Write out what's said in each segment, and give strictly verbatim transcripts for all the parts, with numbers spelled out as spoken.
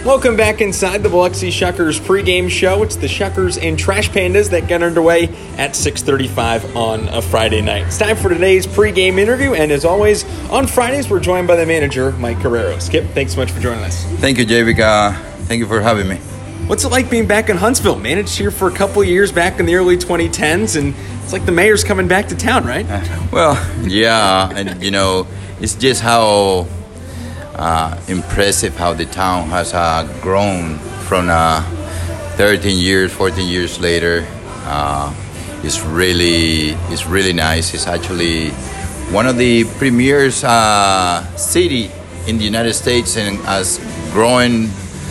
Welcome back inside the Biloxi Shuckers pregame show. It's the Shuckers and Trash Pandas that get underway at six thirty-five on a Friday night. It's time for today's pregame interview, and as always, on Fridays, we're joined by the manager, Mike Carrero. Skip, thanks so much for joining us. Thank you, Javik. Uh, thank you for having me. What's it like being back in Huntsville? Managed here for a couple of years back in the early twenty tens, and it's like the mayor's coming back to town, right? Uh, well, yeah, and you know, it's just how Uh, impressive how the town has uh, grown from uh, thirteen years, fourteen years later. Uh, it's really, it's really nice. It's actually one of the premier uh, city in the United States, and as growing,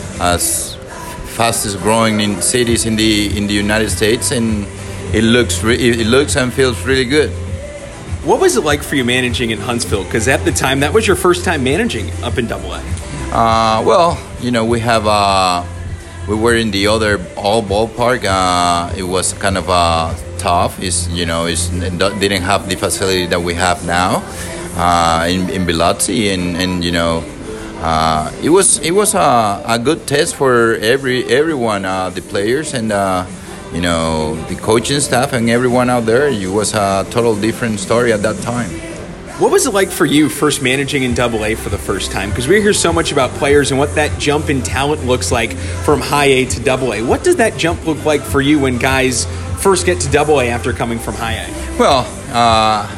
as fastest growing in cities in the in the United States, and it looks, re- it looks and feels really good. What was it like for you managing in Huntsville? Because at the time, that was your first time managing up in Double A. Uh, well, you know, we have uh, we were in the other all ballpark. Uh, it was kind of uh, tough. It's you know, it's, it didn't have the facility that we have now uh, in in Biloxi, and and you know, uh, it was it was a, a good test for every everyone, uh, the players and. Uh, You know, the coaching staff and everyone out there. It was a total different story at that time. What was it like for you first managing in Double A for the first time? Because we hear so much about players and what that jump in talent looks like from High A to Double A. What does that jump look like for you when guys first get to Double A after coming from High A? Well, uh,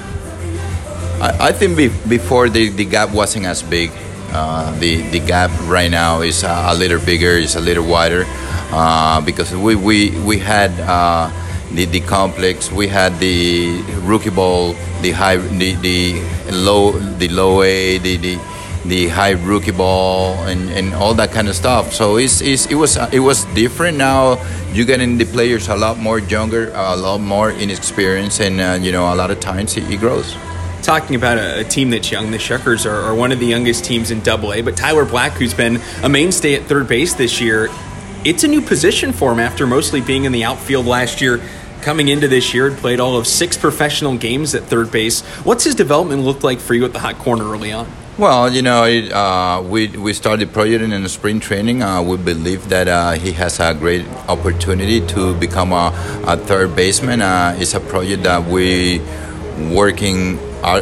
I, I think be, before the, the gap wasn't as big. Uh, the the gap right now is a, a little bigger, it's a little wider, uh, because we we we had uh, the the complex, we had the rookie ball, the high, the, the low, the low A, the the, the high rookie ball, and, and all that kind of stuff. So it's, it's it was it was different. Now you're getting the players a lot more younger, a lot more inexperienced, and uh, you know a lot of times it, it grows. Talking about a, a team that's young, the Shuckers are, are one of the youngest teams in Double A, but Tyler Black, who's been a mainstay at third base this year, it's a new position for him after mostly being in the outfield last year. Coming into this year, had played all of six professional games at third base. What's his development look like for you at the hot corner early on? Well, you know, it, uh, we we started projecting in the spring training. Uh, we believe that uh, he has a great opportunity to become a, a third baseman. Uh, it's a project that we working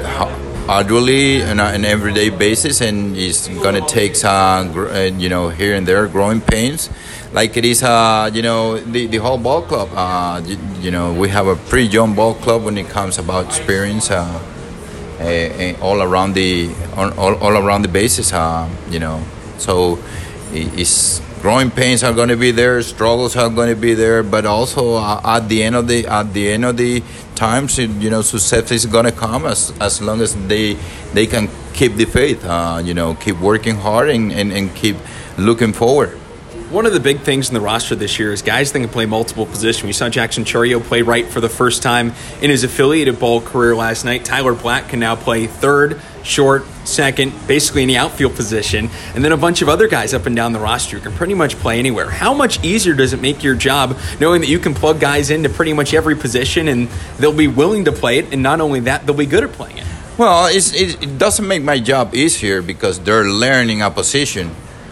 arduously on an everyday basis, and it's gonna take some, you know, here and there growing pains, like it is, uh, you know, the, the whole ball club. Uh, you, you know, we have a pretty young ball club when it comes about experience, uh, uh, all around the all, all around the bases. Uh, you know, so it's growing pains are going to be there, struggles are going to be there, but also uh, at the end of the at the end of the times, you know, success is going to come as as long as they they can keep the faith, uh, you know, keep working hard and, and, and keep looking forward. One of the big things in the roster this year is guys that can play multiple positions. We saw Jackson Chorio play right for the first time in his affiliated ball career last night. Tyler Black can now play third, short, second, basically in the outfield position. And then a bunch of other guys up and down the roster who can pretty much play anywhere. How much easier does it make your job knowing that you can plug guys into pretty much every position and they'll be willing to play it, and not only that, they'll be good at playing it? Well, it's, it, it doesn't make my job easier because they're learning a position.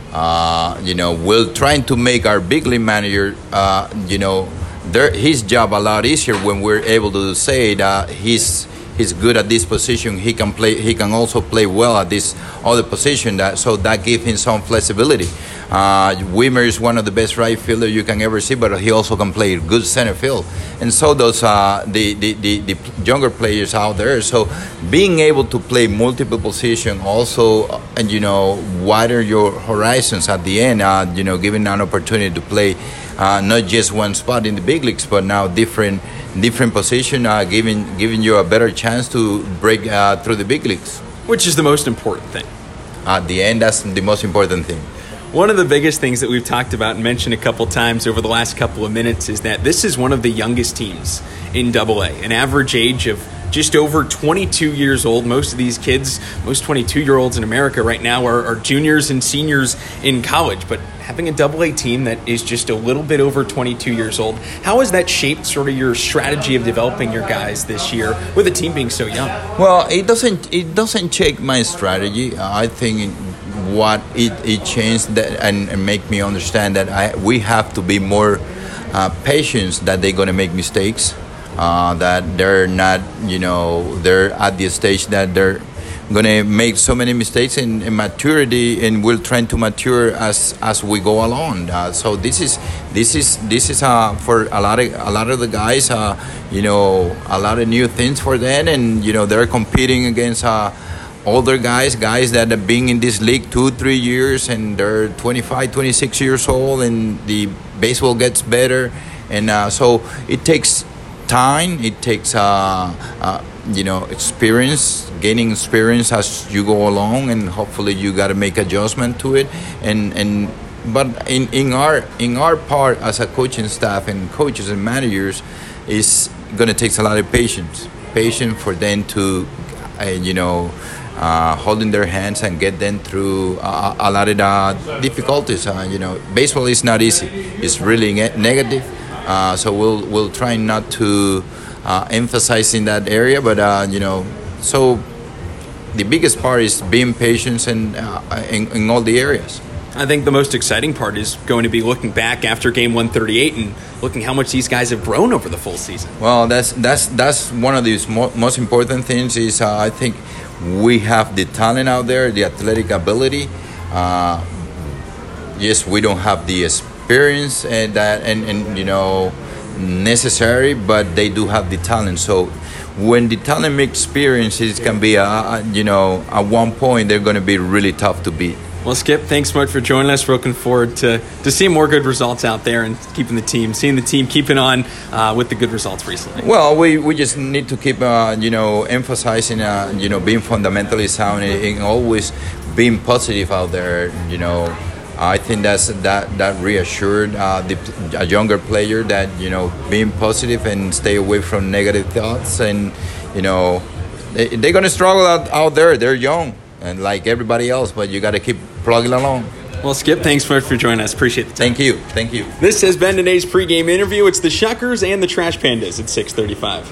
Uh, you know, we're trying to make our big league manager, uh, you know, their, his job a lot easier when we're able to say that he's he's good at this position. He can play. He can also play well at this other position. That so that gives him some flexibility. Uh, Wimmer is one of the best right fielder you can ever see, but he also can play good center field. And so those uh, the, the, the, the younger players out there. So being able to play multiple positions also, uh, and you know, widen your horizons at the end. Uh, you know, giving an opportunity to play uh, not just one spot in the big leagues, but now different different position, uh, giving giving you a better chance to break uh, through the big leagues. Which is the most important thing? At the end, that's the most important thing. One of the biggest things that we've talked about and mentioned a couple times over the last couple of minutes is that this is one of the youngest teams in Double A, an average age of just over twenty-two years old. Most of these kids, most twenty-two-year-olds in America right now are, are juniors and seniors in college, but having a Double A team that is just a little bit over twenty-two years old, how has that shaped sort of your strategy of developing your guys this year with the team being so young? Well, it doesn't it doesn't change my strategy. I think what it, it changed that, and, and make me understand that I, we have to be more uh, patient, that they're going to make mistakes, uh, that they're not, you know, they're at the stage that they're going to make so many mistakes in, in maturity, and we're trying to mature as as we go along. Uh, so this is this is this is uh, for a lot of a lot of the guys, uh, you know, a lot of new things for them, and you know they're competing against uh, older guys, guys that have been in this league two, three years, and they're twenty-five, twenty-six years old, and the baseball gets better, and uh, so it takes time. It takes uh, uh, you know experience, gaining experience as you go along, and hopefully you got to make adjustment to it. And and but in, in our in our part as a coaching staff and coaches and managers, is going to take a lot of patience, patience for them to uh, you know. Uh, holding their hands and get them through uh, a lot of the difficulties. Uh, you know, baseball is not easy. It's really ne- negative. Uh, so we'll we'll try not to uh, emphasize in that area. But uh, you know, so the biggest part is being patient and uh, in, in all the areas. I think the most exciting part is going to be looking back after game one thirty-eight and looking how much these guys have grown over the full season. Well, that's that's that's one of the mo- most important things. Is uh, I think we have the talent out there, the athletic ability. Uh, yes, we don't have the experience and that and, and you know necessary, but they do have the talent. So when the talent makes experience, it can be a, a you know at one point they're going to be really tough to beat. Well, Skip, thanks so much for joining us. We're looking forward to, to seeing more good results out there and keeping the team, seeing the team keeping on uh, with the good results recently. Well, we, we just need to keep, uh, you know, emphasizing, uh, you know, being fundamentally sound and, and always being positive out there. You know, I think that's that that reassured uh, the a younger player that you know being positive and stay away from negative thoughts. And you know, they, they're gonna struggle out, out there. They're young. And like everybody else, but you got to keep plugging along. Well, Skip, thanks so much for joining us. Appreciate the time. Thank you. Thank you. This has been today's pregame interview. It's the Shuckers and the Trash Pandas at six thirty-five.